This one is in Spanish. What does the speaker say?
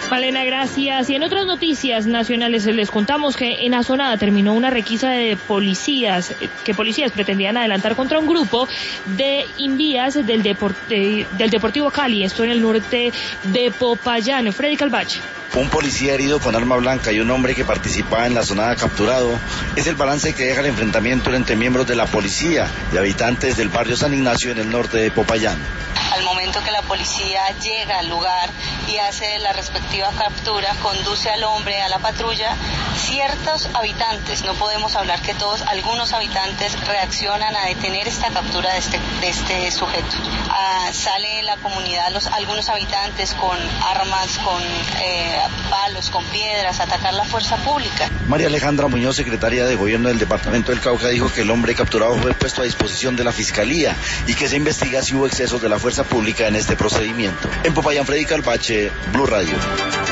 Malena, gracias. Y en otras noticias nacionales les contamos que en Asonada terminó una requisa de policías pretendían adelantar contra un grupo de invías del Deportivo Cali, esto en el norte de Popayán. Freddy Calvache. Un policía herido con arma blanca y un hombre que participaba en la Asonada capturado es el balance que deja el enfrentamiento entre miembros de la policía y habitantes del barrio San Ignacio en el norte de Popayán. Al momento que la policía llega al lugar y hace la respectiva captura, conduce al hombre a la patrulla, ciertos habitantes, no podemos hablar que todos, algunos habitantes reaccionan a detener esta captura de este sujeto. Sale la comunidad, algunos habitantes con armas, con palos, con piedras, a atacar la fuerza pública. María Alejandra Muñoz, secretaria de Gobierno del Departamento del Cauca, dijo que el hombre capturado fue puesto a disposición de la Fiscalía y que se investiga si hubo excesos de la fuerza pública en este procedimiento. En Popayán, Freddy Calvache, Blue Radio.